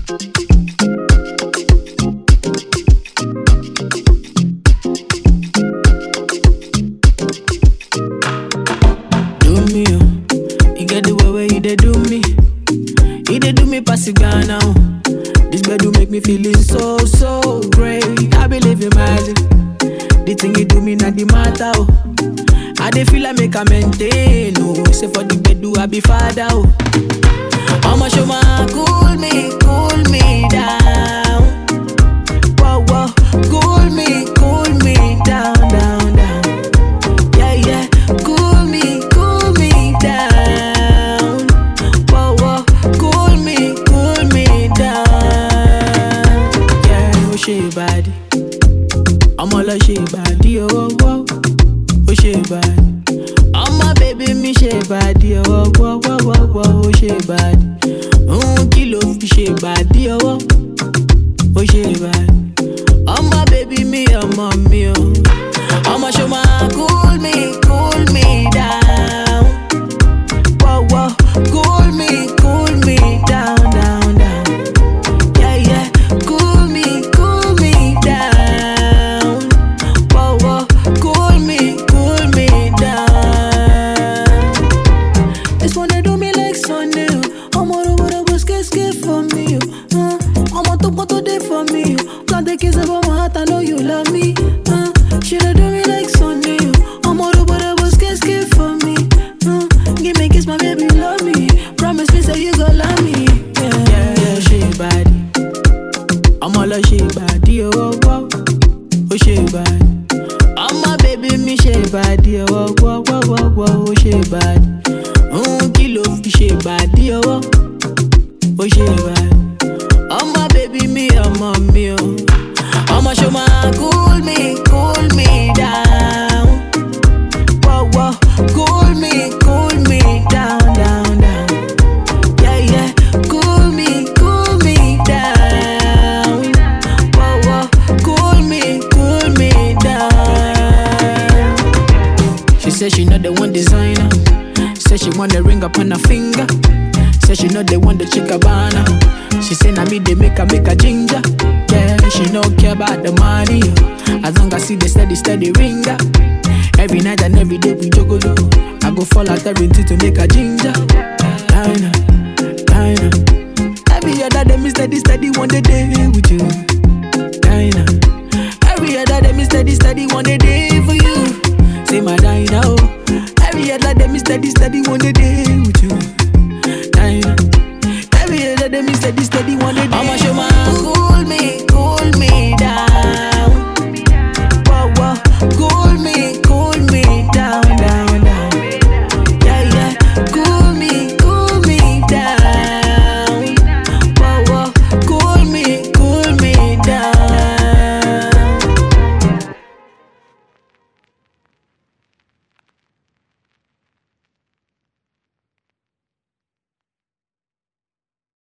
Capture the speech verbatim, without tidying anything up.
Ghana. This bed do make me feeling so, so great. I believe in magic. The thing you do me not the matter. Oh. I dey feel I make a maintain. Oh. Say for the bed do I be father. Oh. I'ma show my cool me, cool me down. Whoa, whoa, cool me, cool me down, down, down. Yeah, yeah, cool me, cool me down. Whoa, whoa, cool me, cool me down. Yeah, oh she body, I'ma love she body, oh, oh, oh she body. I'ma baby me she body, oh, oh, oh, oh, oh, oh she body. Un kilo fi she body, oh, oh she body. I'ma baby me, I'ma me, oh. I'ma show my cool me, cool me down. Whoa, whoa, cool me, cool me down, down, down. Yeah, yeah, cool me, cool me down. Whoa, whoa, cool me, cool me down. This one they do me like Sunday. I'ma do whatever skate skate for me. Uh, I'ma talk what today for me. Can't take kiss about my heart, I know you love me. Uh, she don't do me like Sunday. I'ma do whatever skate skate for me. Uh, give me a kiss, my baby, love me. Promise me, say you gon' love me. Yeah, yeah, yeah, she body. I'ma love she body, oh, oh, oh, oh, she body. I'ma baby me, she body, oh, oh, oh, oh, oh, oh, oh, she body. Un kilo fi she body, oh, oh, oh, she body. I'ma baby me, I'ma me, oh. I'ma show my cool me, cool me down. Whoa, whoa, cool me, cool me down, down, down. Yeah, yeah, cool me, cool me down. Whoa, whoa, cool me, cool me down. She said she not the one designer. Said she want the ring up on her finger. Said she know they want the Chicabana. She say na me they make her make a ginger. Yeah, she no care about the money. As long as see the steady steady ringer. Every night and every day we juggle. I go fall out every day to make a ginger. Dinah, Dinah. Every other day me steady steady one day with you. Dinah. Every other day me steady steady one day for you. Say my Dinah, oh. Every other day me steady steady one day with you. Dinah. Every other day me steady steady one day. I'ma show my cool me.